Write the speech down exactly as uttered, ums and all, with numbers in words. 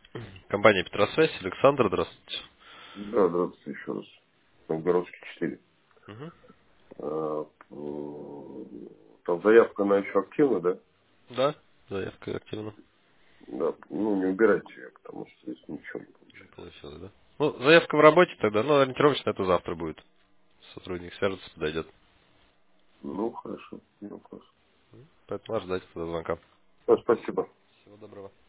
Компания Петросвязь, Александр, здравствуйте. Да, здравствуйте еще раз. Новгородский четыре. Мгм. А, м, Там заявка на еще активна, да? Да, заявка активна. Да. Ну, не убирайте ее, потому что здесь ничего не Не получается. получилось, да? Ну, заявка в работе тогда, ну, ориентировочно это завтра будет. Сотрудник свяжется, подойдет. Ну, хорошо, не вопрос. Поэтому надо ждать этого звонка. Да, спасибо. Всего доброго.